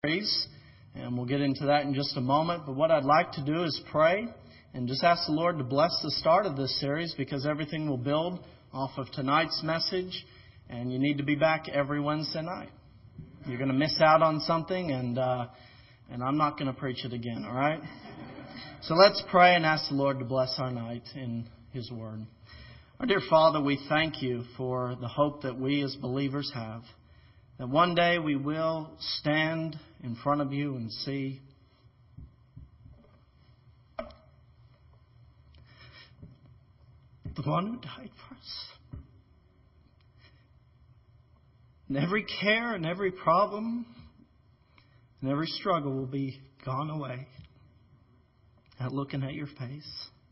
series, and we'll get into that in just a moment. But what I'd like to do is pray and just ask the Lord to bless the start of this series, because everything will build off of tonight's message, and you need to be back every Wednesday night. You're going to miss out on something, and I'm not going to preach it again, all right? So let's pray and ask the Lord to bless our night in His Word. Our dear Father, we thank You for the hope that we as believers have, that one day we will stand in front of You and see the one who died for us. And every care and every problem and every struggle will be gone away at looking at Your face.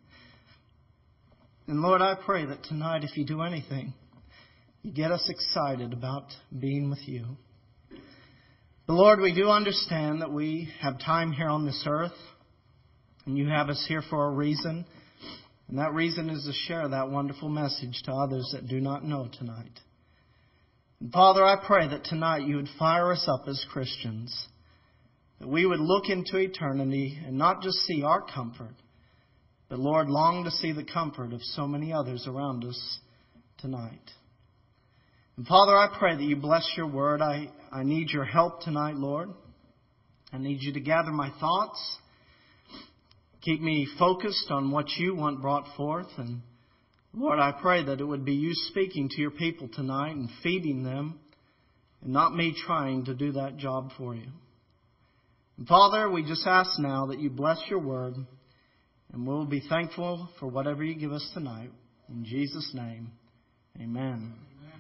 And Lord, I pray that tonight, if You do anything, You get us excited about being with You. But Lord, we do understand that we have time here on this earth, and You have us here for a reason. And that reason is to share that wonderful message to others that do not know tonight. And Father, I pray that tonight You would fire us up as Christians, that we would look into eternity and not just see our comfort, but Lord, long to see the comfort of so many others around us tonight. And Father, I pray that You bless Your word. I need Your help tonight, Lord. I need You to gather my thoughts. Keep me focused on what You want brought forth. And Lord, I pray that it would be You speaking to Your people tonight and feeding them, and not me trying to do that job for You. And Father, we just ask now that You bless Your word, and we'll be thankful for whatever You give us tonight. In Jesus' name, amen.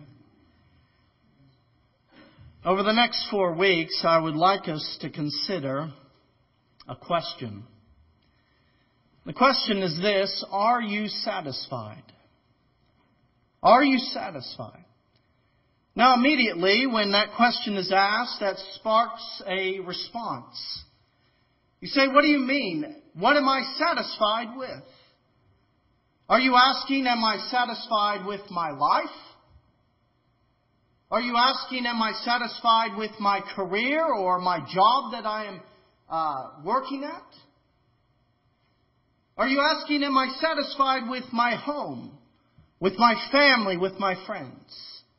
Over the next 4 weeks, I would like us to consider a question. The question is this: are you satisfied? Are you satisfied? Now, immediately when that question is asked, that sparks a response. You say, what do you mean? What am I satisfied with? Are you asking, am I satisfied with my life? Are you asking, am I satisfied with my career or my job that I am working at? Are you asking, am I satisfied with my home, with my family, with my friends?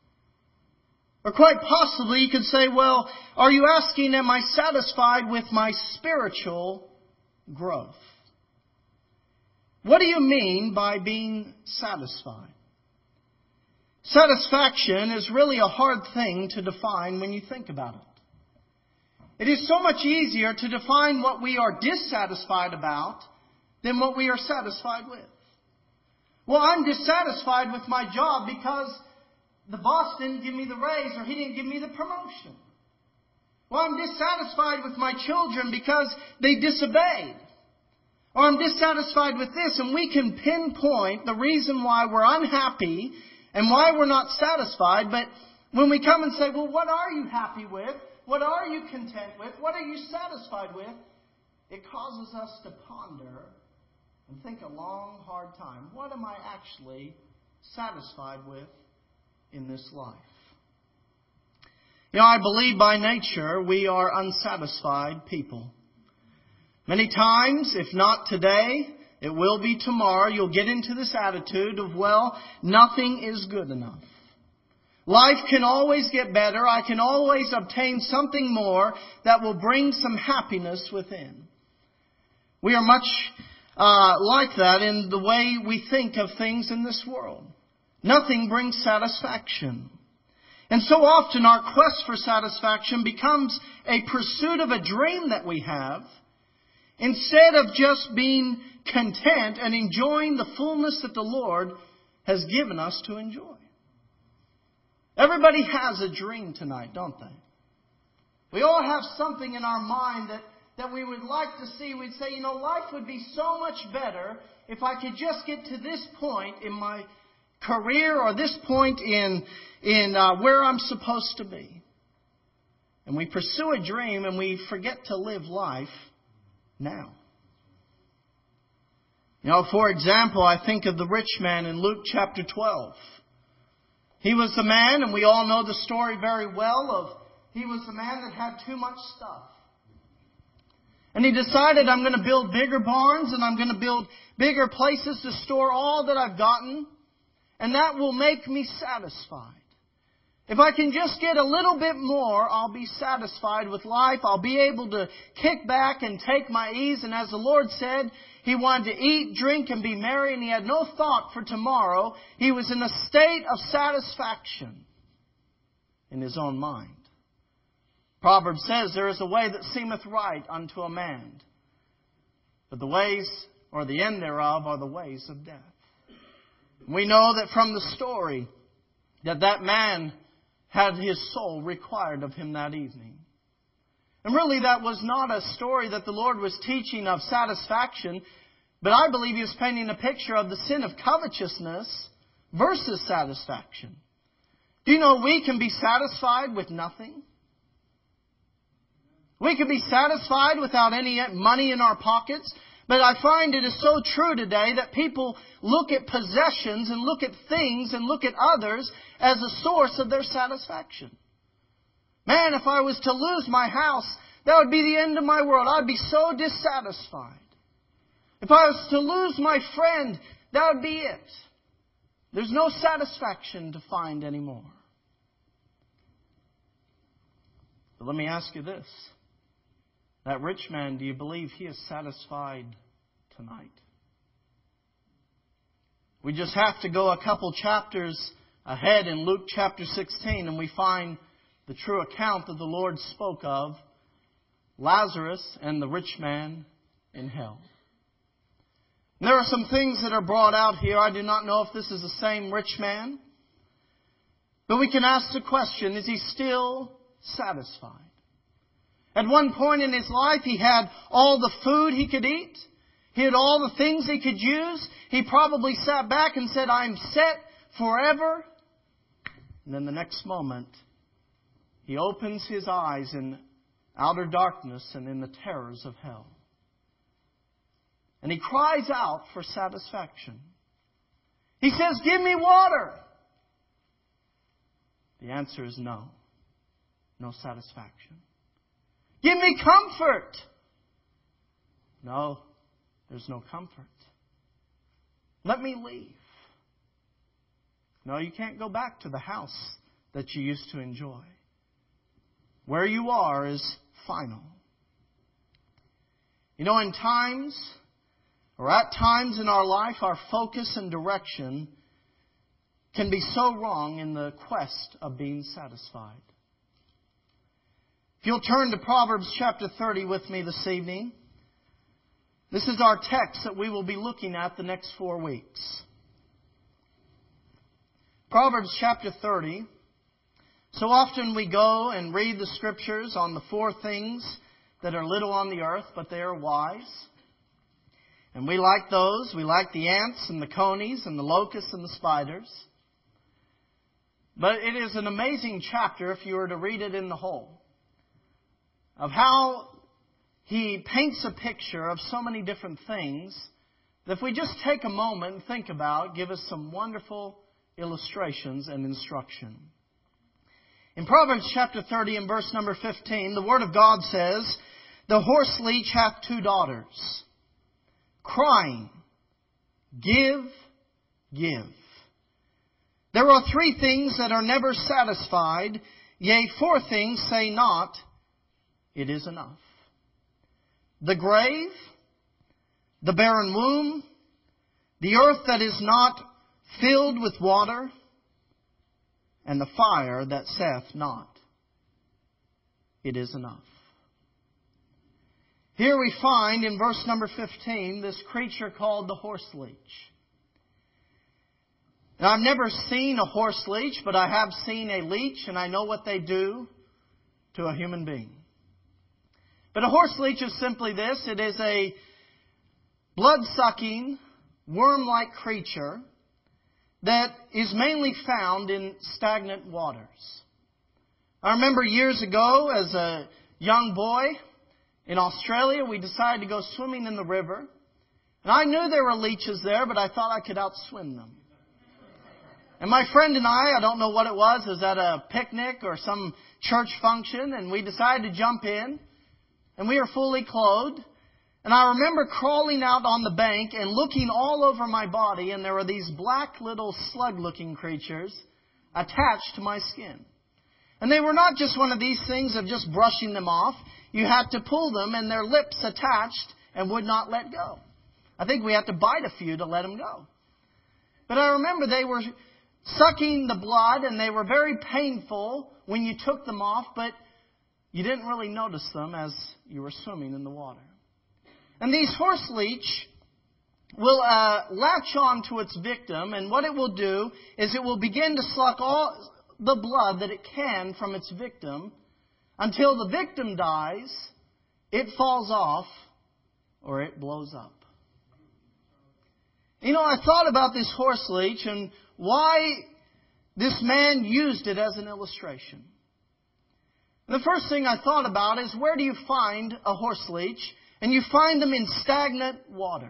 Or quite possibly you could say, well, are you asking, am I satisfied with my spiritual growth? What do you mean by being satisfied? Satisfaction is really a hard thing to define when you think about it. It is so much easier to define what we are dissatisfied about than what we are satisfied with. Well, I'm dissatisfied with my job because the boss didn't give me the raise, or he didn't give me the promotion. Well, I'm dissatisfied with my children because they disobeyed. Or I'm dissatisfied with this, and we can pinpoint the reason why we're unhappy and why we're not satisfied. But when we come and say, well, what are you happy with? What are you content with? What are you satisfied with? It causes us to ponder and think a long, hard time. What am I actually satisfied with in this life? You know, I believe by nature we are unsatisfied people. Many times, if not today, it will be tomorrow, you'll get into this attitude of, well, nothing is good enough. Life can always get better. I can always obtain something more that will bring some happiness within. We are much like that in the way we think of things in this world. Nothing brings satisfaction. And so often our quest for satisfaction becomes a pursuit of a dream that we have, instead of just being content and enjoying the fullness that the Lord has given us to enjoy. Everybody has a dream tonight, don't they? We all have something in our mind that we would like to see. We'd say, life would be so much better if I could just get to this point in my career, or this point in where I'm supposed to be. And we pursue a dream and we forget to live life now. For example, I think of the rich man in Luke chapter 12. He was the man, and we all know the story very well, he was the man that had too much stuff. And he decided, I'm going to build bigger barns and I'm going to build bigger places to store all that I've gotten. And that will make me satisfied. If I can just get a little bit more, I'll be satisfied with life. I'll be able to kick back and take my ease. And as the Lord said, he wanted to eat, drink, and be merry, and he had no thought for tomorrow. He was in a state of satisfaction in his own mind. Proverbs says, there is a way that seemeth right unto a man, but the ways, or the end thereof, are the ways of death. We know that from the story that man had his soul required of him that evening. And really that was not a story that the Lord was teaching of satisfaction, but I believe He was painting a picture of the sin of covetousness versus satisfaction. Do you know we can be satisfied with nothing? We can be satisfied without any money in our pockets. But I find it is so true today that people look at possessions and look at things and look at others as a source of their satisfaction. Man, if I was to lose my house, that would be the end of my world. I'd be so dissatisfied. If I was to lose my friend, that would be it. There's no satisfaction to find anymore. But let me ask you this. That rich man, do you believe he is satisfied tonight? We just have to go a couple chapters ahead in Luke chapter 16 and we find the true account that the Lord spoke of, Lazarus and the rich man in hell. And there are some things that are brought out here. I do not know if this is the same rich man. But we can ask the question, is he still satisfied? At one point in his life, he had all the food he could eat. He had all the things he could use. He probably sat back and said, I'm set forever. And then the next moment, he opens his eyes in outer darkness and in the terrors of hell. And he cries out for satisfaction. He says, give me water. The answer is no. No satisfaction. Give me comfort. No, there's no comfort. Let me leave. No, you can't go back to the house that you used to enjoy. Where you are is final. You know, in times, or at times in our life, our focus and direction can be so wrong in the quest of being satisfied. If you'll turn to Proverbs chapter 30 with me this evening, this is our text that we will be looking at the next 4 weeks. Proverbs chapter 30. So often we go and read the Scriptures on the 4 things that are little on the earth, but they are wise. And we like those. We like the ants and the conies and the locusts and the spiders. But it is an amazing chapter if you were to read it in the whole, of how he paints a picture of so many different things that if we just take a moment and think about, give us some wonderful illustrations and instruction. In Proverbs chapter 30 and verse number 15, the Word of God says, the horse leech hath 2 daughters, crying, give, give. There are 3 things that are never satisfied, yea, 4 things say not, it is enough. The grave, the barren womb, the earth that is not filled with water, and the fire that saith not, it is enough. Here we find in verse number 15 this creature called the horse leech. Now, I've never seen a horse leech, but I have seen a leech, and I know what they do to a human being. But a horse leech is simply this. It is a blood-sucking, worm-like creature that is mainly found in stagnant waters. I remember years ago, as a young boy in Australia, we decided to go swimming in the river. And I knew there were leeches there, but I thought I could outswim them. And my friend and I don't know what it was at a picnic or some church function, and we decided to jump in. and we are fully clothed. And I remember crawling out on the bank and looking all over my body, and there were these black little slug-looking creatures attached to my skin. And they were not just one of these things of just brushing them off. You had to pull them, and their lips attached and would not let go. I think we had to bite a few to let them go. But I remember they were sucking the blood, and they were very painful when you took them off, but you didn't really notice them as you were swimming in the water. And these horse leech will latch on to its victim, and what it will do is it will begin to suck all the blood that it can from its victim until the victim dies, it falls off, or it blows up. You know, I thought about this horse leech and why this man used it as an illustration. The first thing I thought about is, where do you find a horse leech? And you find them in stagnant water.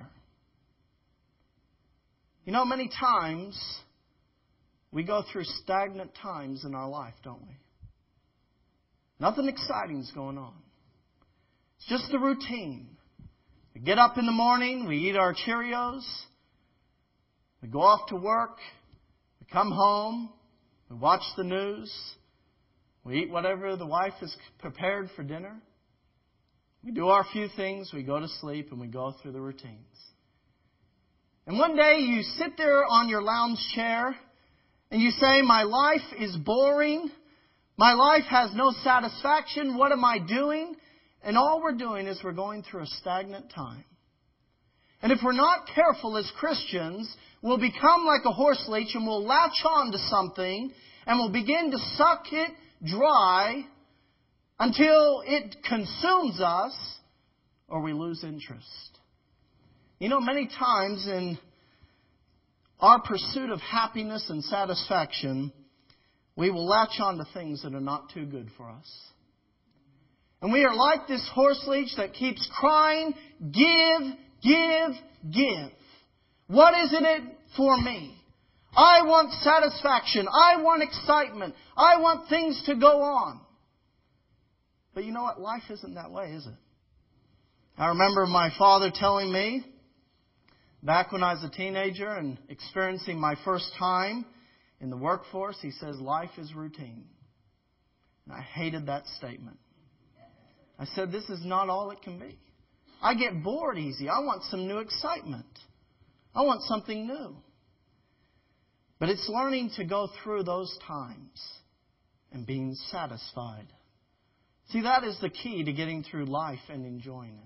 You know, many times we go through stagnant times in our life, don't we? Nothing exciting is going on. It's just the routine. We get up in the morning, we eat our Cheerios, we go off to work, we come home, we watch the news, we eat whatever the wife has prepared for dinner. We do our few things, we go to sleep, and we go through the routines. And one day you sit there on your lounge chair and you say, my life is boring. My life has no satisfaction. What am I doing? And all we're doing is we're going through a stagnant time. And if we're not careful as Christians, we'll become like a horse leech and we'll latch on to something and we'll begin to suck it dry until it consumes us or we lose interest. You know, many times in our pursuit of happiness and satisfaction, we will latch on to things that are not too good for us. And we are like this horse leech that keeps crying, give, give, give. What is in it for me? I want satisfaction. I want excitement. I want things to go on. But you know what? Life isn't that way, is it? I remember my father telling me, back when I was a teenager and experiencing my first time in the workforce, he says, life is routine. And I hated that statement. I said, this is not all it can be. I get bored easy. I want some new excitement. I want something new. But it's learning to go through those times and being satisfied. See, that is the key to getting through life and enjoying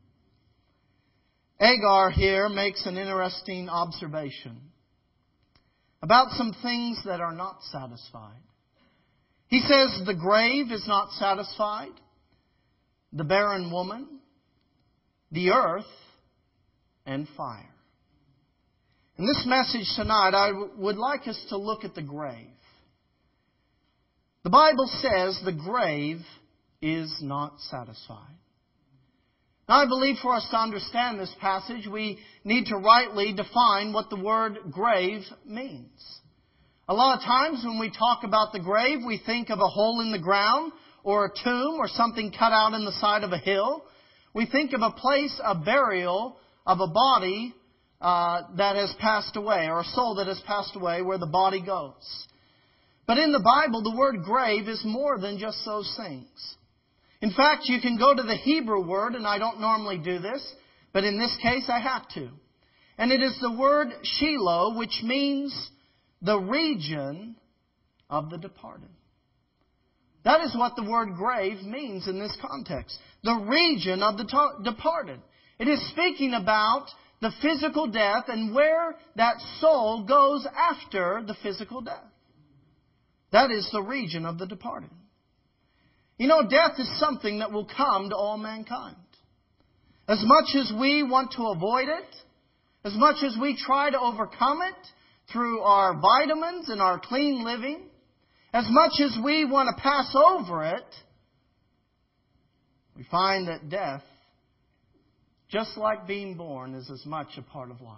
it. Agar here makes an interesting observation about some things that are not satisfied. He says the grave is not satisfied, the barren woman, the earth, and fire. In this message tonight, I would like us to look at the grave. The Bible says the grave is not satisfied. Now, I believe for us to understand this passage, we need to rightly define what the word grave means. A lot of times when we talk about the grave, we think of a hole in the ground or a tomb or something cut out in the side of a hill. We think of a place of burial of a body that has passed away, or a soul that has passed away, where the body goes. But in the Bible, the word grave is more than just those things. In fact, you can go to the Hebrew word, and I don't normally do this, but in this case I have to. And it is the word Sheol, which means the region of the departed. That is what the word grave means in this context. The region of the departed. It is speaking about the physical death and where that soul goes after the physical death. That is the region of the departed. You know, death is something that will come to all mankind. As much as we want to avoid it, as much as we try to overcome it through our vitamins and our clean living, as much as we want to pass over it, we find that death, just like being born, is as much a part of life.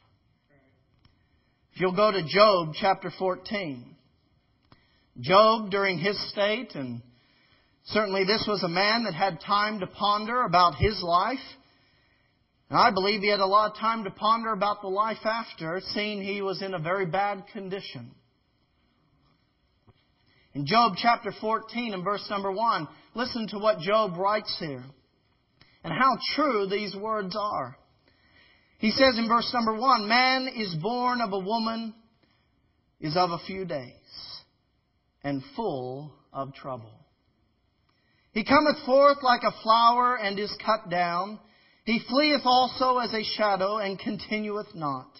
If you'll go to Job chapter 14. Job, during his state and Certainly this was a man that had time to ponder about his life. And I believe he had a lot of time to ponder about the life after, seeing he was in a very bad condition. In Job chapter 14 and verse number 1, listen to what Job writes here and how true these words are. He says in verse number 1, "Man is born of a woman, is of a few days, and full of trouble. He cometh forth like a flower, and is cut down. He fleeth also as a shadow, and continueth not.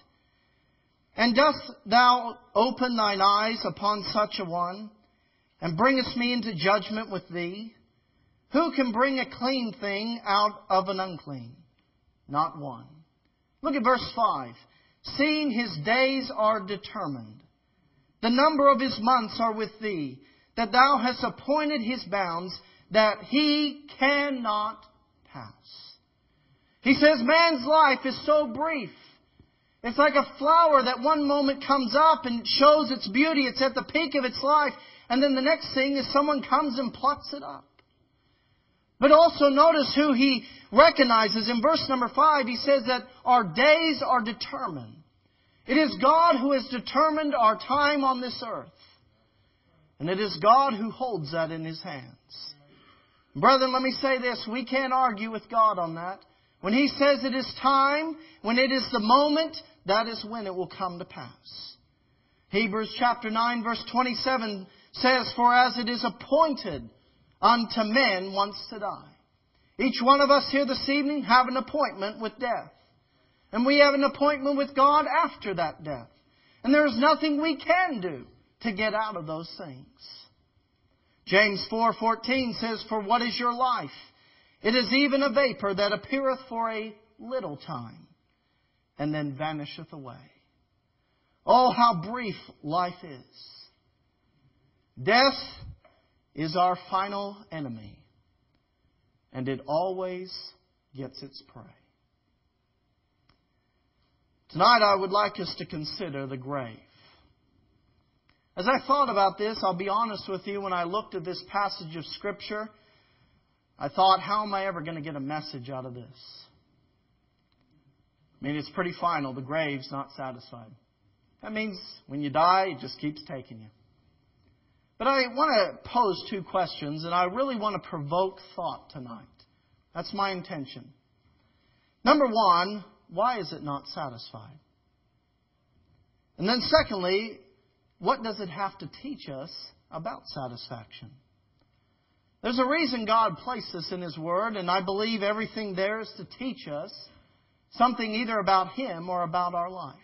And dost thou open thine eyes upon such a one, and bringest me into judgment with thee? Who can bring a clean thing out of an unclean? Not one." Look at verse 5. "Seeing his days are determined, the number of his months are with thee, that thou hast appointed his bounds, that he cannot pass." He says man's life is so brief. It's like a flower that one moment comes up and shows its beauty. It's at the peak of its life. And then the next thing is someone comes and plucks it up. But also notice who he recognizes. In verse number 5, he says that our days are determined. It is God who has determined our time on this earth. And it is God who holds that in His hands. Brethren, let me say this. We can't argue with God on that. When He says it is time, when it is the moment, that is when it will come to pass. Hebrews chapter 9 verse 27 says, "For as it is appointed unto men once to die." Each one of us here this evening have an appointment with death. And we have an appointment with God after that death. And there is nothing we can do to get out of those things. James 4:14 says, "For what is your life? It is even a vapor that appeareth for a little time, and then vanisheth away." Oh, how brief life is. Death is our final enemy, and it always gets its prey. Tonight I would like us to consider the grave. As I thought about this, I'll be honest with you, when I looked at this passage of Scripture, I thought, how am I ever going to get a message out of this? I mean, it's pretty final. The grave's not satisfied. That means when you die, it just keeps taking you. But I want to pose two questions, and I really want to provoke thought tonight. That's my intention. Number one, why is it not satisfied? And then secondly, what does it have to teach us about satisfaction? There's a reason God placed this in His Word, and I believe everything there is to teach us something either about Him or about our life.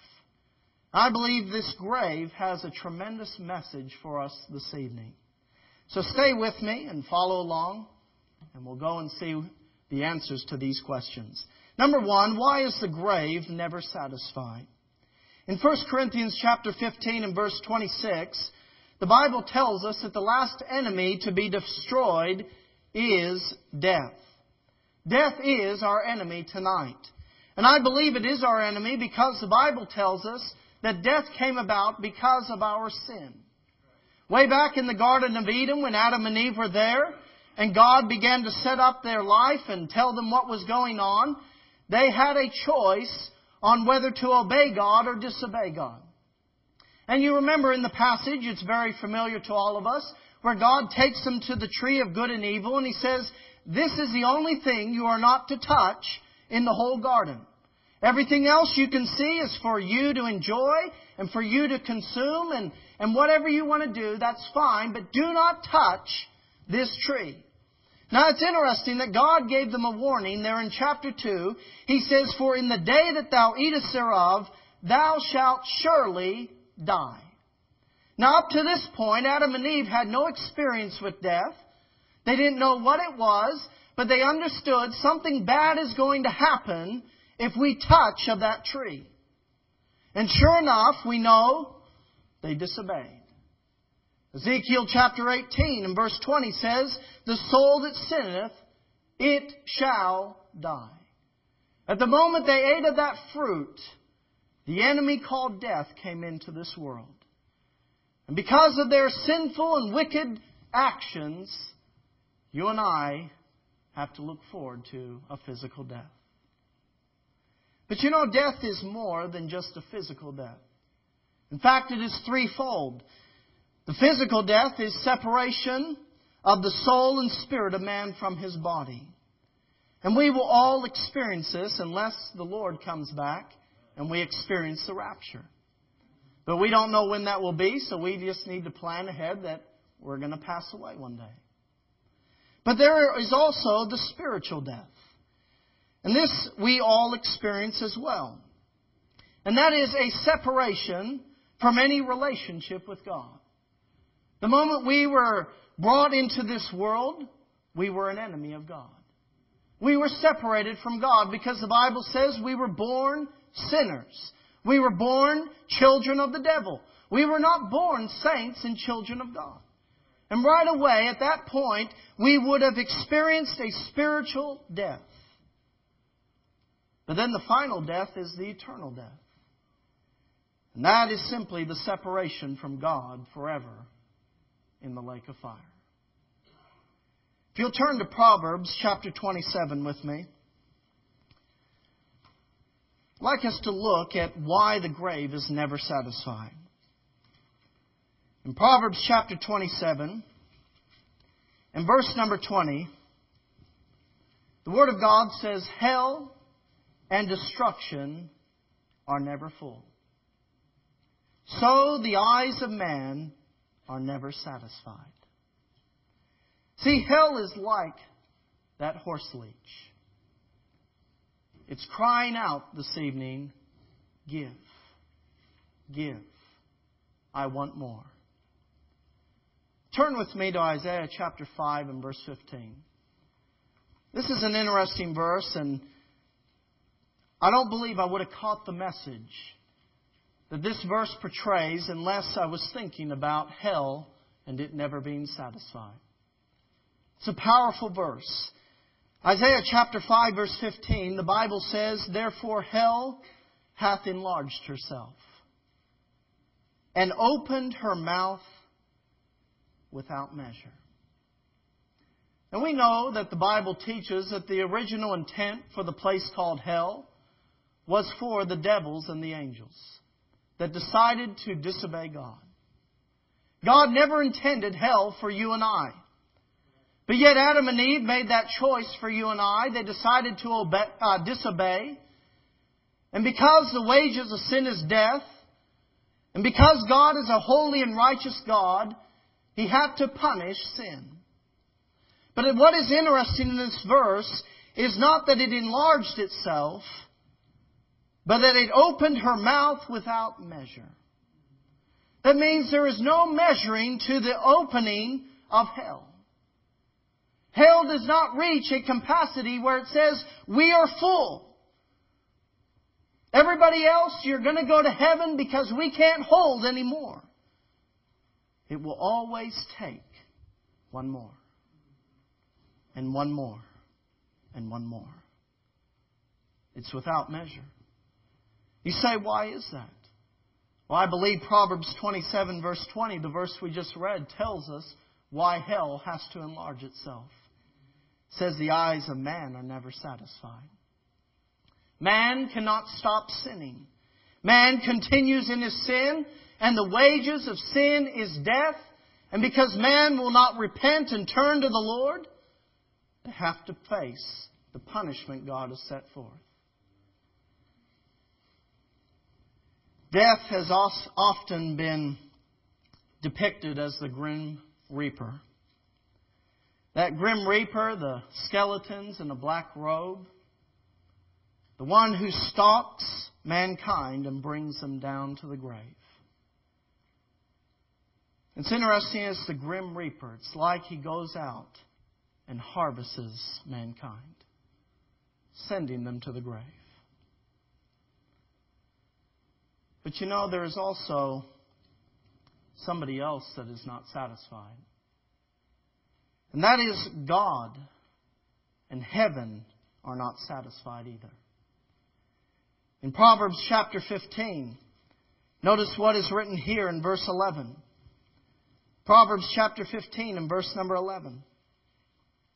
I believe this grave has a tremendous message for us this evening. So stay with me and follow along, and we'll go and see the answers to these questions. Number one, why is the grave never satisfied? In 1 Corinthians chapter 15 and verse 26, the Bible tells us that the last enemy to be destroyed is death. Death is our enemy tonight. And I believe it is our enemy because the Bible tells us that death came about because of our sin. Way back in the Garden of Eden, when Adam and Eve were there, and God began to set up their life and tell them what was going on, they had a choice on whether to obey God or disobey God. And you remember in the passage, it's very familiar to all of us, where God takes them to the tree of good and evil, and He says, "This is the only thing you are not to touch in the whole garden. Everything else you can see is for you to enjoy and for you to consume, and whatever you want to do, that's fine, but do not touch this tree." Now it's interesting that God gave them a warning there in chapter 2. He says, "For in the day that thou eatest thereof, thou shalt surely die." Now up to this point, Adam and Eve had no experience with death. They didn't know what it was, but they understood something bad is going to happen if we touch of that tree. And sure enough, we know they disobeyed. Ezekiel chapter 18 and verse 20 says, "The soul that sinneth, it shall die." At the moment they ate of that fruit, the enemy called death came into this world. And because of their sinful and wicked actions, you and I have to look forward to a physical death. But you know, death is more than just a physical death. In fact, it is threefold. The physical death is separation of the soul and spirit of man from his body. And we will all experience this unless the Lord comes back and we experience the rapture. But we don't know when that will be, so we just need to plan ahead that we're going to pass away one day. But there is also the spiritual death. And this we all experience as well. And that is a separation from any relationship with God. The moment we were brought into this world, we were an enemy of God. We were separated from God because the Bible says we were born sinners. We were born children of the devil. We were not born saints and children of God. And right away, at that point, we would have experienced a spiritual death. But then the final death is the eternal death. And that is simply the separation from God forever in the lake of fire. If you'll turn to Proverbs chapter 27 with me, I'd like us to look at why the grave is never satisfied. In Proverbs chapter 27, and verse number 20, the Word of God says, hell and destruction are never full. So the eyes of man are never satisfied. See, hell is like that horse leech. It's crying out this evening, give, give, I want more. Turn with me to Isaiah chapter 5 and verse 15. This is an interesting verse, and I don't believe I would have caught the message that this verse portrays unless I was thinking about hell and it never being satisfied. It's a powerful verse. Isaiah chapter 5 verse 15, the Bible says, therefore hell hath enlarged herself and opened her mouth without measure. And we know that the Bible teaches that the original intent for the place called hell was for the devils and the angels that decided to disobey God. God never intended hell for you and I. But yet Adam and Eve made that choice for you and I. They decided to disobey. And because the wages of sin is death, and because God is a holy and righteous God, He had to punish sin. But what is interesting in this verse is not that it enlarged itself, but that it opened her mouth without measure. That means there is no measuring to the opening of hell. Hell does not reach a capacity where it says, we are full. Everybody else, you're going to go to heaven because we can't hold anymore. It will always take one more. And one more. And one more. It's without measure. You say, why is that? Well, I believe Proverbs 27 verse 20, the verse we just read, tells us why hell has to enlarge itself. It says the eyes of man are never satisfied. Man cannot stop sinning. Man continues in his sin, and the wages of sin is death. And because man will not repent and turn to the Lord, they have to face the punishment God has set forth. Death has often been depicted as the Grim Reaper. That Grim Reaper, the skeletons in a black robe, the one who stalks mankind and brings them down to the grave. It's interesting, it's the Grim Reaper. It's like he goes out and harvests mankind, sending them to the grave. But you know, there is also somebody else that is not satisfied. And that is God and heaven are not satisfied either. In Proverbs chapter 15, notice what is written here in verse 11. Proverbs chapter 15 and verse number 11.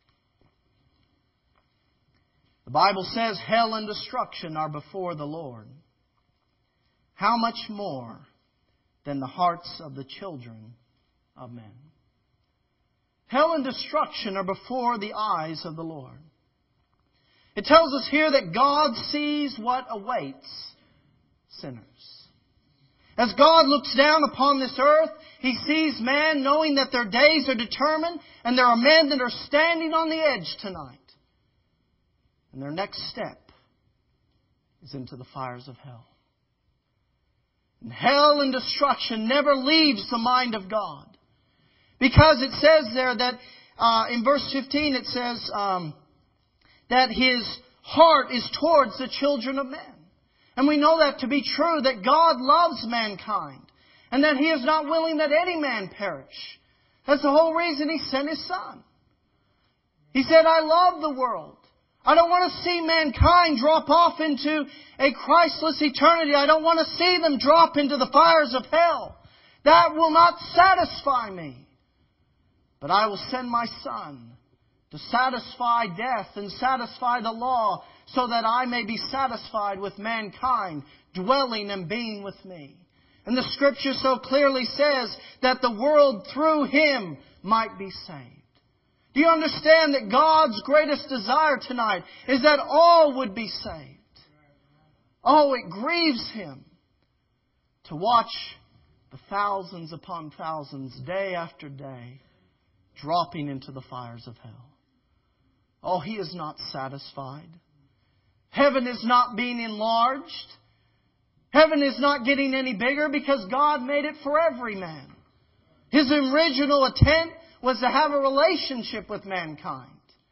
The Bible says hell and destruction are before the Lord. How much more than the hearts of the children of men? Hell and destruction are before the eyes of the Lord. It tells us here that God sees what awaits sinners. As God looks down upon this earth, He sees man knowing that their days are determined, and there are men that are standing on the edge tonight. And their next step is into the fires of hell. And hell and destruction never leaves the mind of God. Because it says there that, in verse 15 it says that His heart is towards the children of men. And we know that to be true, that God loves mankind. And that He is not willing that any man perish. That's the whole reason He sent His Son. He said, I love the world. I don't want to see mankind drop off into a Christless eternity. I don't want to see them drop into the fires of hell. That will not satisfy me. But I will send my Son to satisfy death and satisfy the law, so that I may be satisfied with mankind, dwelling and being with me. And the Scripture so clearly says that the world through Him might be saved. Do you understand that God's greatest desire tonight is that all would be saved? Oh, it grieves Him to watch the thousands upon thousands, day after day, dropping into the fires of hell. Oh, He is not satisfied. Heaven is not being enlarged. Heaven is not getting any bigger because God made it for every man. His original intent was to have a relationship with mankind.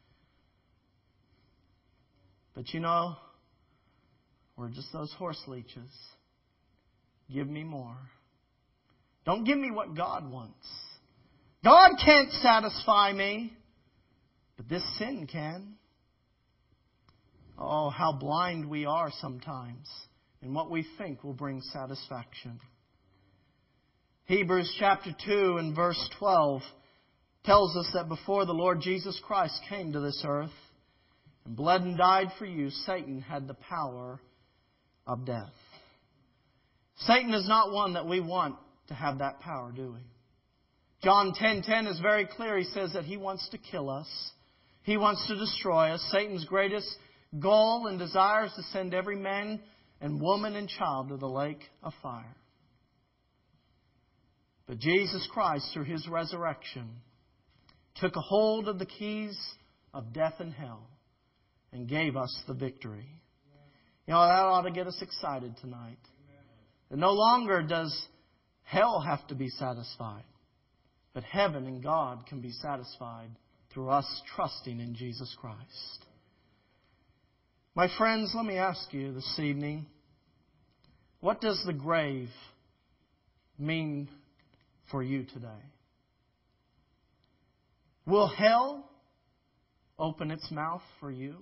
But you know, we're just those horse leeches. Give me more. Don't give me what God wants. God can't satisfy me, but this sin can. Oh, how blind we are sometimes in what we think will bring satisfaction. Hebrews chapter 2 and verse 12 tells us that before the Lord Jesus Christ came to this earth and bled and died for you, Satan had the power of death. Satan is not one that we want to have that power, do we? John 10:10 is very clear. He says that he wants to kill us. He wants to destroy us. Satan's greatest goal and desire is to send every man and woman and child to the lake of fire. But Jesus Christ, through His resurrection, took a hold of the keys of death and hell and gave us the victory. You know, that ought to get us excited tonight. And no longer does hell have to be satisfied, but heaven and God can be satisfied through us trusting in Jesus Christ. My friends, let me ask you this evening, what does the grave mean for you today? Will hell open its mouth for you?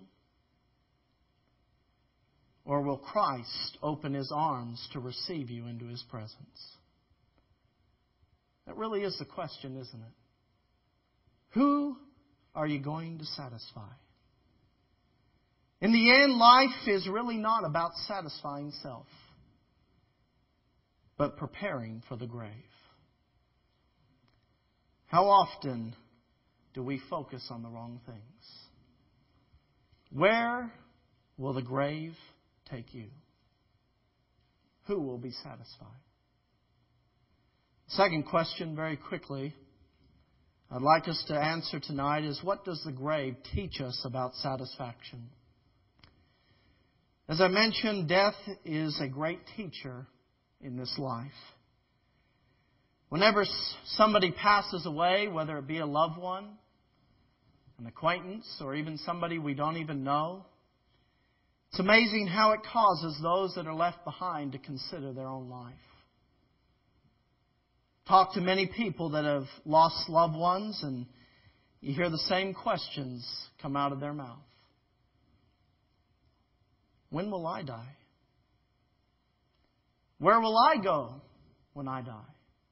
Or will Christ open His arms to receive you into His presence? That really is the question, isn't it? Who are you going to satisfy? In the end, life is really not about satisfying self, but preparing for the grave. How often do we focus on the wrong things? Where will the grave take you? Who will be satisfied? Second question, very quickly, I'd like us to answer tonight is, what does the grave teach us about satisfaction? As I mentioned, death is a great teacher in this life. Whenever somebody passes away, whether it be a loved one, an acquaintance, or even somebody we don't even know, it's amazing how it causes those that are left behind to consider their own life. Talk to many people that have lost loved ones, and you hear the same questions come out of their mouth. When will I die? Where will I go when I die?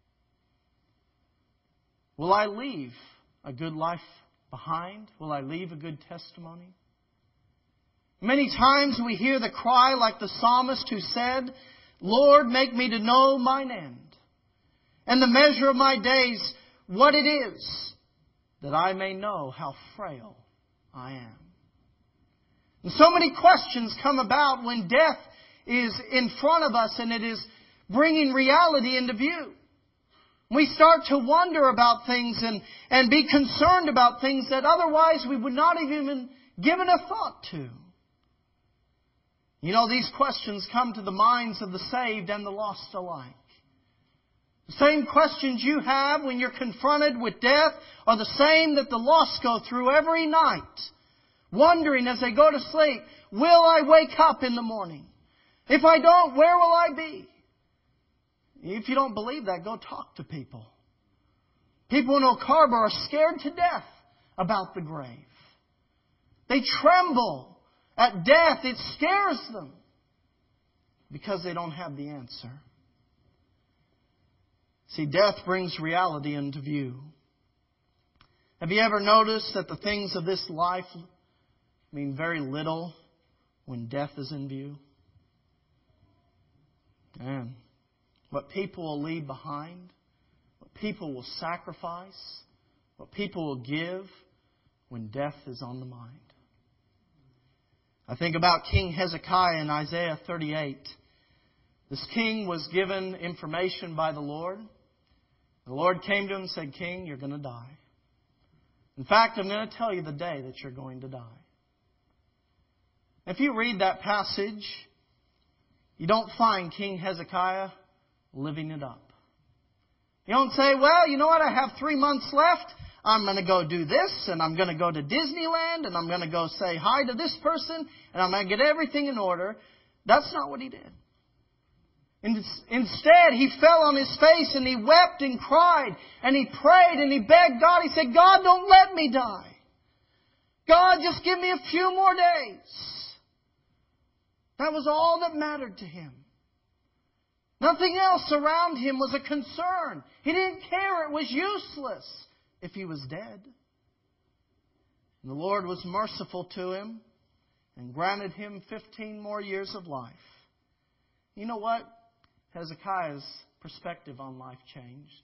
Will I leave a good life behind? Will I leave a good testimony? Many times we hear the cry like the psalmist who said, Lord, make me to know mine end, and the measure of my days, what it is, that I may know how frail I am. And so many questions come about when death is in front of us and it is bringing reality into view. We start to wonder about things and be concerned about things that otherwise we would not have even given a thought to. You know, these questions come to the minds of the saved and the lost alike. The same questions you have when you're confronted with death are the same that the lost go through every night, wondering as they go to sleep, will I wake up in the morning? If I don't, where will I be? If you don't believe that, go talk to people. People in Oak Harbor are scared to death about the grave. They tremble at death. It scares them because they don't have the answer. See, death brings reality into view. Have you ever noticed that the things of this life mean very little when death is in view? Man, what people will leave behind, what people will sacrifice, what people will give when death is on the mind. I think about King Hezekiah in Isaiah 38. This king was given information by the Lord. The Lord came to him and said, King, you're going to die. In fact, I'm going to tell you the day that you're going to die. If you read that passage, you don't find King Hezekiah living it up. You don't say, well, you know what, I have 3 months left. I'm going to go do this, and I'm going to go to Disneyland, and I'm going to go say hi to this person, and I'm going to get everything in order. That's not what he did. Instead, he fell on his face, and he wept and cried, and he prayed, and he begged God. He said, God, don't let me die. God, just give me a few more days. That was all that mattered to him. Nothing else around him was a concern. He didn't care. It was useless if he was dead. And the Lord was merciful to him and granted him 15 more years of life. You know what? Hezekiah's perspective on life changed.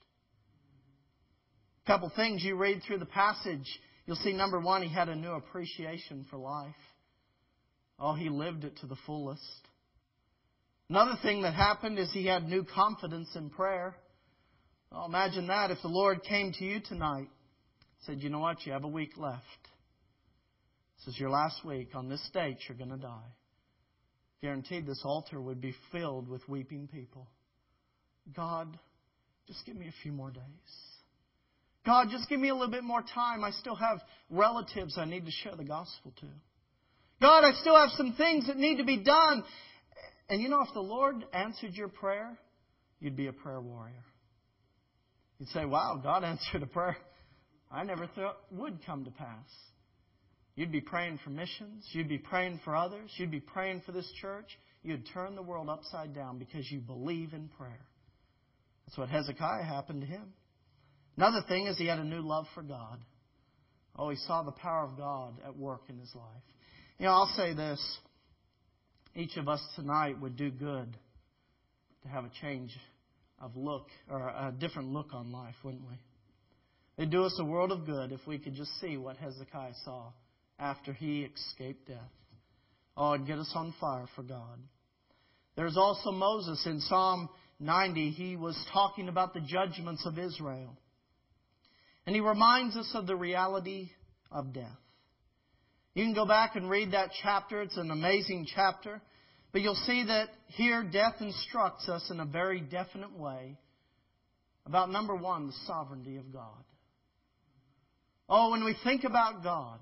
A couple things you read through the passage. You'll see, number one, he had a new appreciation for life. Oh, he lived it to the fullest. Another thing that happened is he had new confidence in prayer. Oh, imagine that if the Lord came to you tonight and said, you know what, you have a week left. This is your last week. On this date, you're going to die. Guaranteed this altar would be filled with weeping people. God, just give me a few more days. God, just give me a little bit more time. I still have relatives I need to share the gospel to. God, I still have some things that need to be done. And you know, if the Lord answered your prayer, you'd be a prayer warrior. You'd say, wow, God answered a prayer I never thought would come to pass. You'd be praying for missions. You'd be praying for others. You'd be praying for this church. You'd turn the world upside down because you believe in prayer. That's what Hezekiah happened to him. Another thing is he had a new love for God. Oh, he saw the power of God at work in his life. You know, I'll say this. Each of us tonight would do good to have a change of look, or a different look on life, wouldn't we? It'd do us a world of good if we could just see what Hezekiah saw after he escaped death. Oh, it'd get us on fire for God. There's also Moses in Psalm 90. He was talking about the judgments of Israel. And he reminds us of the reality of death. You can go back and read that chapter. It's an amazing chapter. But you'll see that here death instructs us in a very definite way about, number one, the sovereignty of God. Oh, when we think about God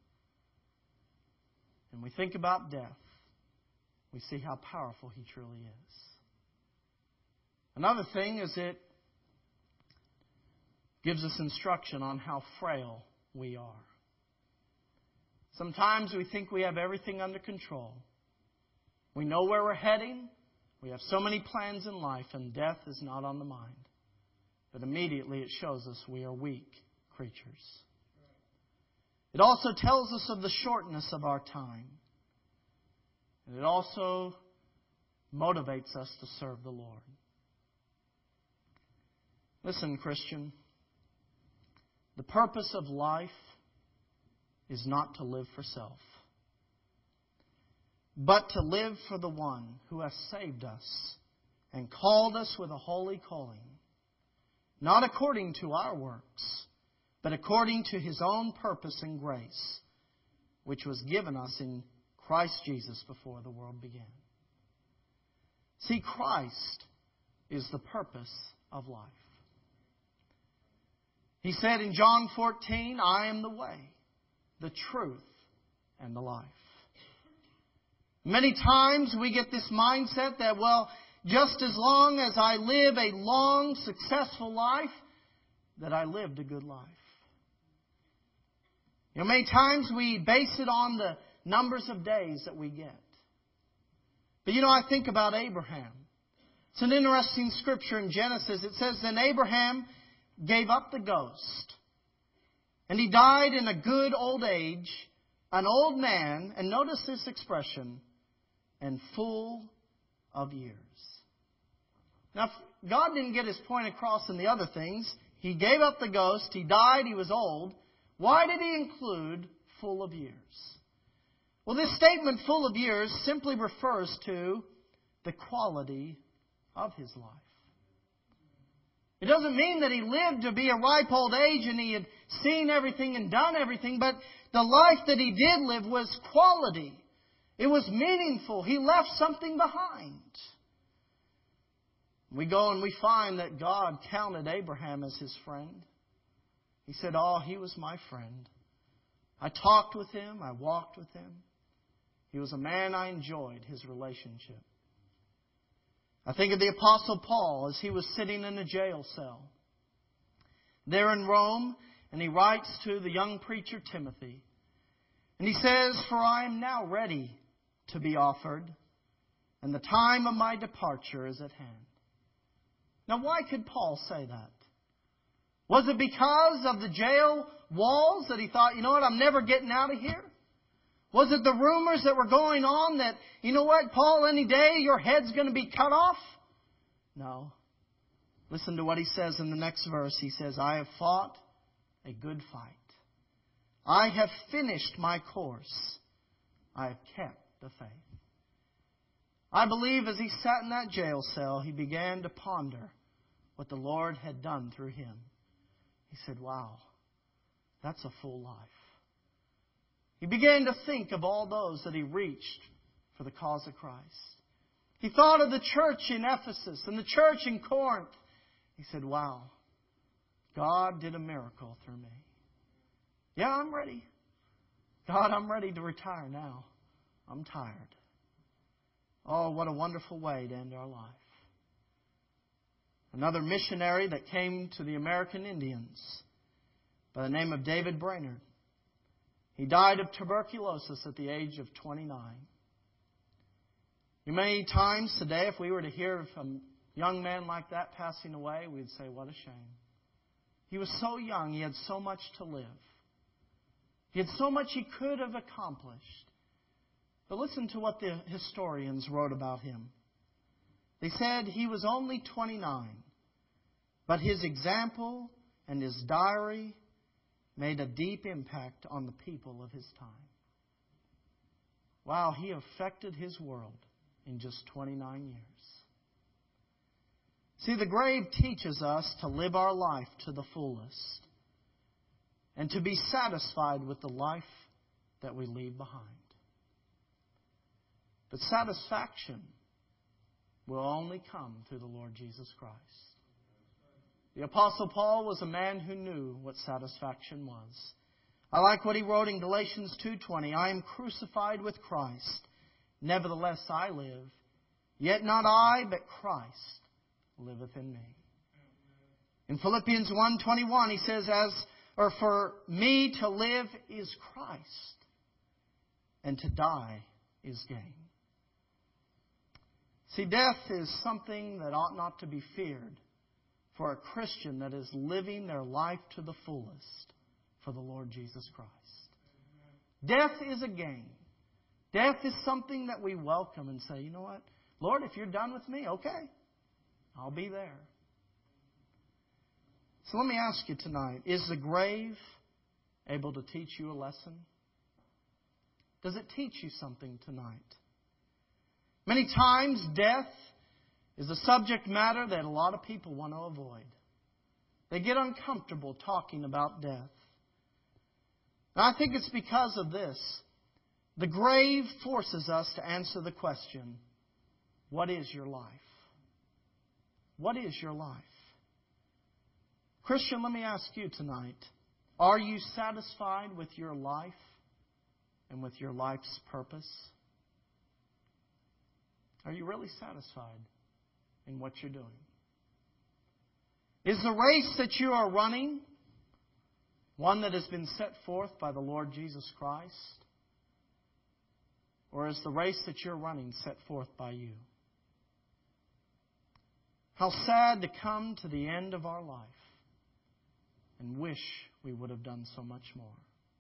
and we think about death, we see how powerful He truly is. Another thing is it gives us instruction on how frail we are. Sometimes we think we have everything under control. We know where we're heading. We have so many plans in life, and death is not on the mind. But immediately it shows us we are weak creatures. It also tells us of the shortness of our time. And it also motivates us to serve the Lord. Listen, Christian, the purpose of life is not to live for self, but to live for the one who has saved us and called us with a holy calling, not according to our works, but according to His own purpose and grace, which was given us in Christ Jesus before the world began. See, Christ is the purpose of life. He said in John 14, I am the way, the truth, and the life. Many times we get this mindset that, well, just as long as I live a long, successful life, that I lived a good life. Many times we base it on the numbers of days that we get. But I think about Abraham. It's an interesting scripture in Genesis. It says, then Abraham gave up the ghost. And he died in a good old age, an old man, and notice this expression, and full of years. Now, God didn't get His point across in the other things. He gave up the ghost, he died, he was old. Why did He include full of years? Well, this statement, full of years, simply refers to the quality of his life. It doesn't mean that he lived to be a ripe old age and he had seen everything and done everything, but the life that he did live was quality. It was meaningful. He left something behind. We go and we find that God counted Abraham as His friend. He said, he was my friend. I talked with him. I walked with him. He was a man I enjoyed his relationship. I think of the Apostle Paul as he was sitting in a jail cell there in Rome, and he writes to the young preacher Timothy. And he says, for I am now ready to be offered, and the time of my departure is at hand. Now, why could Paul say that? Was it because of the jail walls that he thought, I'm never getting out of here? Was it the rumors that were going on that, Paul, any day your head's going to be cut off? No. Listen to what he says in the next verse. He says, I have fought a good fight. I have finished my course. I have kept the faith. I believe as he sat in that jail cell, he began to ponder what the Lord had done through him. He said, wow, that's a full life. He began to think of all those that he reached for the cause of Christ. He thought of the church in Ephesus and the church in Corinth. He said, wow, God did a miracle through me. Yeah, I'm ready. God, I'm ready to retire now. I'm tired. Oh, what a wonderful way to end our life. Another missionary that came to the American Indians by the name of David Brainerd. He died of tuberculosis at the age of 29. Many times today, if we were to hear of a young man like that passing away, we'd say, what a shame. He was so young. He had so much to live. He had so much he could have accomplished. But listen to what the historians wrote about him. They said he was only 29, but his example and his diary made a deep impact on the people of his time. Wow, he affected his world in just 29 years. See, the grave teaches us to live our life to the fullest and to be satisfied with the life that we leave behind. But satisfaction will only come through the Lord Jesus Christ. The Apostle Paul was a man who knew what satisfaction was. I like what he wrote in Galatians 2:20. I am crucified with Christ. Nevertheless I live. Yet not I, but Christ liveth in me. In Philippians 1:21 he says, for me to live is Christ, and to die is gain. See, death is something that ought not to be feared for a Christian that is living their life to the fullest for the Lord Jesus Christ. Death is a gain Death is something that we welcome and say, you know what? Lord, if you're done with me, okay, I'll be there. So let me ask you tonight, is the grave able to teach you a lesson? Does it teach you something tonight? Many times, death is a subject matter that a lot of people want to avoid. They get uncomfortable talking about death. And I think it's because of this. The grave forces us to answer the question, what is your life? What is your life? Christian, let me ask you tonight, are you satisfied with your life and with your life's purpose? Are you really satisfied in what you're doing? Is the race that you are running one that has been set forth by the Lord Jesus Christ? Or is the race that you're running set forth by you? How sad to come to the end of our life and wish we would have done so much more.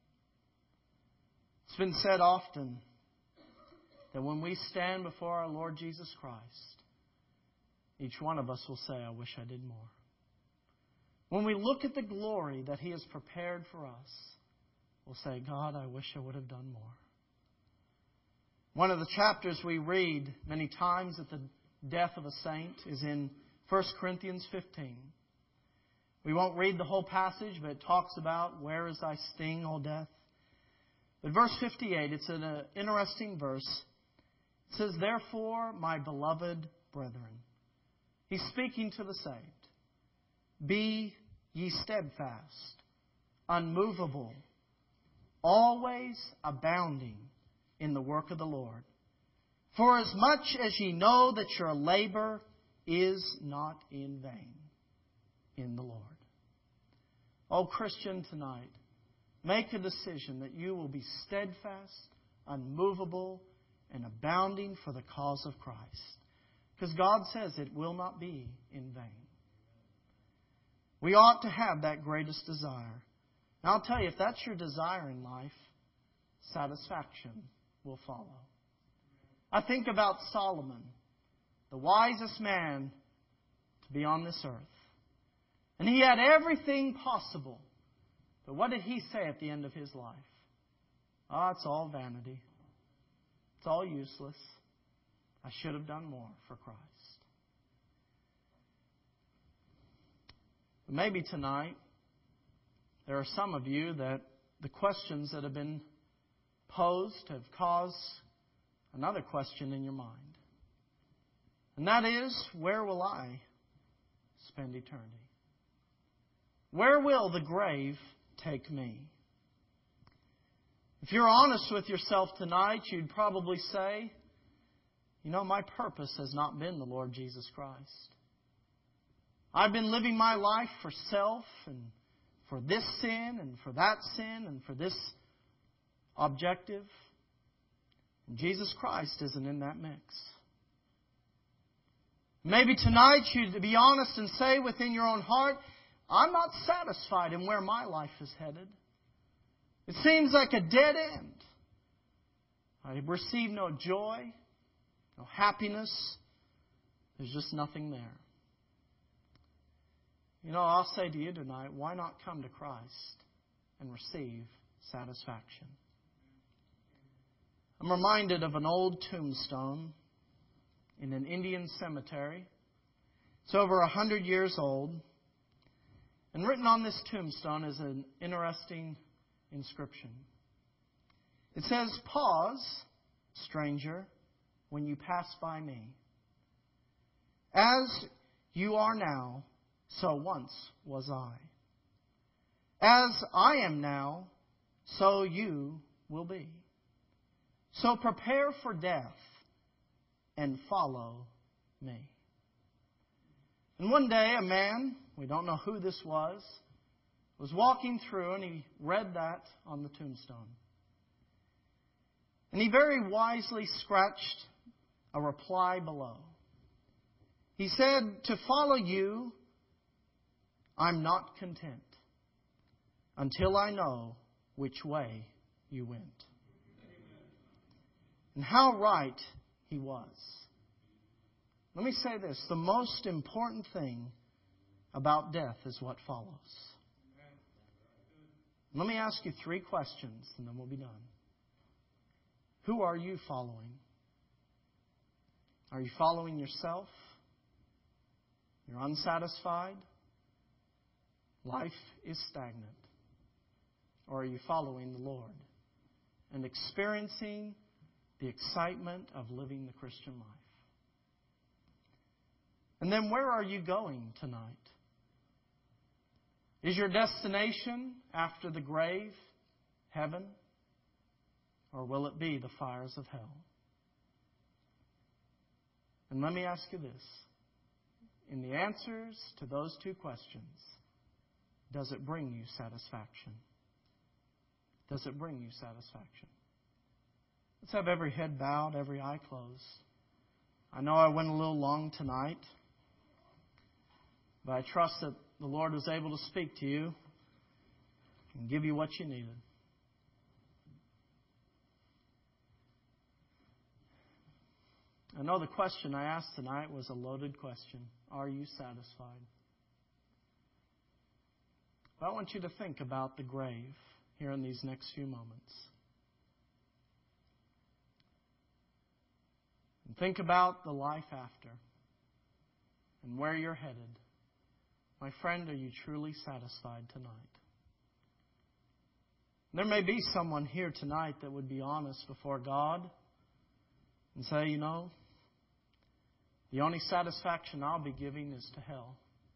It's been said often that when we stand before our Lord Jesus Christ, each one of us will say, I wish I did more. When we look at the glory that He has prepared for us, we'll say, God, I wish I would have done more. One of the chapters we read many times at the death of a saint is in 1 Corinthians 15. We won't read the whole passage, but it talks about, where is thy sting, O death? But verse 58, it's an interesting verse. It says, therefore, my beloved brethren. He's speaking to the saved. Be ye steadfast, unmovable, always abounding in the work of the Lord. For as much as ye know that your labor is not in vain in the Lord. Oh, Christian, tonight, make a decision that you will be steadfast, unmovable, and abounding for the cause of Christ. Because God says it will not be in vain. We ought to have that greatest desire. And I'll tell you, if that's your desire in life, satisfaction will follow. I think about Solomon, the wisest man to be on this earth. And he had everything possible. But what did he say at the end of his life? It's all vanity. It's all useless. I should have done more for Christ. But maybe tonight, there are some of you that the questions that have been posed have caused another question in your mind. And that is, where will I spend eternity? Where will the grave take me? If you're honest with yourself tonight, you'd probably say, my purpose has not been the Lord Jesus Christ. I've been living my life for self and for this sin and for that sin and for this objective. And Jesus Christ isn't in that mix. Maybe tonight you'd be honest and say within your own heart, I'm not satisfied in where my life is headed. It seems like a dead end. I receive no joy, no happiness. There's just nothing there. I'll say to you tonight, why not come to Christ and receive satisfaction? I'm reminded of an old tombstone in an Indian cemetery. It's over 100 years old. And written on this tombstone is an interesting inscription. It says, pause, stranger, when you pass by me. As you are now, so once was I. As I am now, so you will be. So prepare for death and follow me. And one day a man, we don't know who this was walking through and he read that on the tombstone. And he very wisely scratched a reply below. He said, to follow you, I'm not content until I know which way you went. And how right he was. Let me say this. The most important thing about death is what follows. Let me ask you 3 questions and then we'll be done. Who are you following? Are you following yourself? You're unsatisfied? Life is stagnant. Or are you following the Lord and experiencing the excitement of living the Christian life? And then where are you going tonight? Is your destination after the grave heaven? Or will it be the fires of hell? And let me ask you this. In the answers to those 2 questions, does it bring you satisfaction? Does it bring you satisfaction? Let's have every head bowed, every eye closed. I know I went a little long tonight, but I trust that the Lord was able to speak to you and give you what you needed. I know the question I asked tonight was a loaded question. Are you satisfied? But I want you to think about the grave here in these next few moments. And think about the life after and where you're headed. My friend, are you truly satisfied tonight? There may be someone here tonight that would be honest before God and say, you know, the only satisfaction I'll be giving is to hell.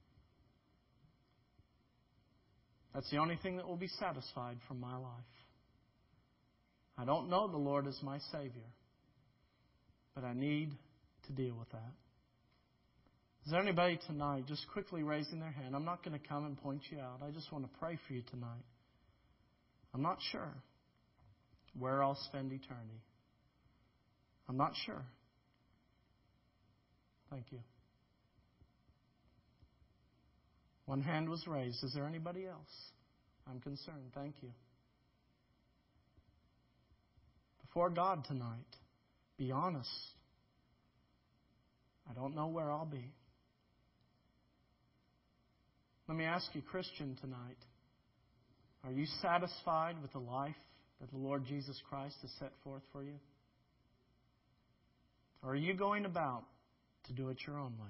That's the only thing that will be satisfied from my life. I don't know the Lord as my Savior, but I need to deal with that. Is there anybody tonight just quickly raising their hand? I'm not going to come and point you out. I just want to pray for you tonight. I'm not sure where I'll spend eternity. I'm not sure. Thank you. One hand was raised. Is there anybody else? I'm concerned. Thank you. Before God tonight, be honest. I don't know where I'll be. Let me ask you, Christian, tonight, are you satisfied with the life that the Lord Jesus Christ has set forth for you? Or are you going about to do it your own way?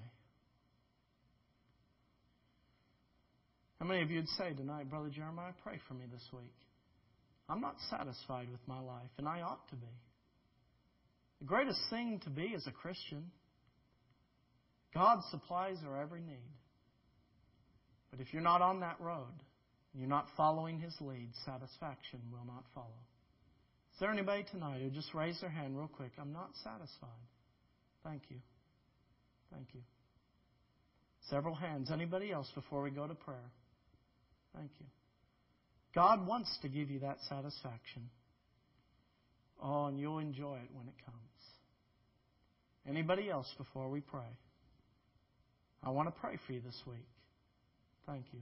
How many of you would say tonight, Brother Jeremiah, pray for me this week? I'm not satisfied with my life, and I ought to be. The greatest thing to be is a Christian. God supplies our every need. But if you're not on that road, and you're not following His lead, satisfaction will not follow. Is there anybody tonight who just raised their hand real quick? I'm not satisfied. Thank you. Thank you. Several hands. Anybody else before we go to prayer? Thank you. God wants to give you that satisfaction. Oh, and you'll enjoy it when it comes. Anybody else before we pray? I want to pray for you this week. Thank you.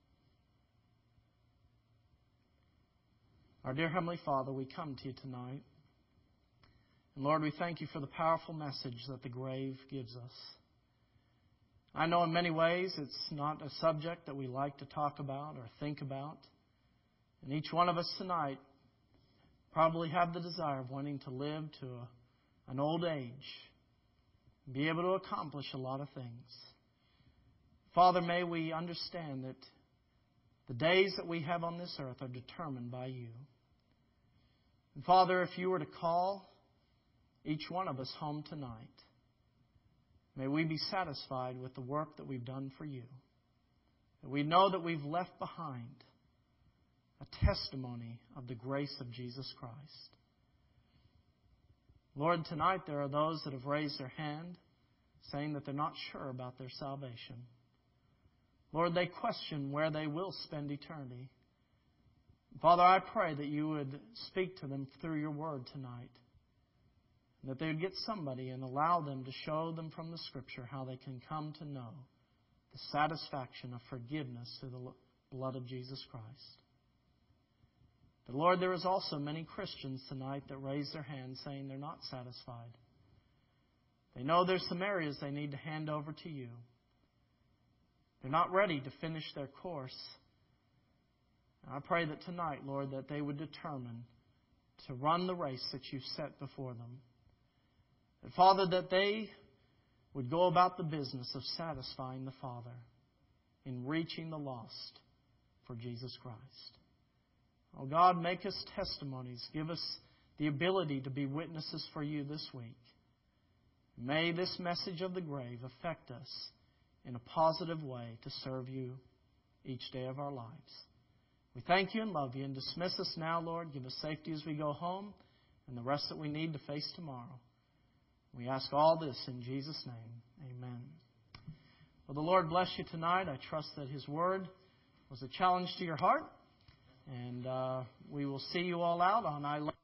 Our dear Heavenly Father, we come to you tonight. And Lord, we thank you for the powerful message that the grave gives us. I know in many ways it's not a subject that we like to talk about or think about. And each one of us tonight probably have the desire of wanting to live to an old age and be able to accomplish a lot of things. Father, may we understand that the days that we have on this earth are determined by you. And Father, if you were to call each one of us home tonight, may we be satisfied with the work that we've done for you. That we know that we've left behind a testimony of the grace of Jesus Christ. Lord, tonight there are those that have raised their hand saying that they're not sure about their salvation. Lord, they question where they will spend eternity. Father, I pray that you would speak to them through your word tonight. That they would get somebody and allow them to show them from the Scripture how they can come to know the satisfaction of forgiveness through the blood of Jesus Christ. But Lord, there is also many Christians tonight that raise their hands saying they're not satisfied. They know there's some areas they need to hand over to you. They're not ready to finish their course. I pray that tonight, Lord, that they would determine to run the race that you've set before them. That, Father, that they would go about the business of satisfying the Father in reaching the lost for Jesus Christ. Oh God, make us testimonies. Give us the ability to be witnesses for you this week. May this message of the grave affect us in a positive way to serve you each day of our lives. We thank you and love you, and dismiss us now, Lord. Give us safety as we go home and the rest that we need to face tomorrow. We ask all this in Jesus' name. Amen. Well, the Lord bless you tonight. I trust that His Word was a challenge to your heart. And we will see you all out on I Love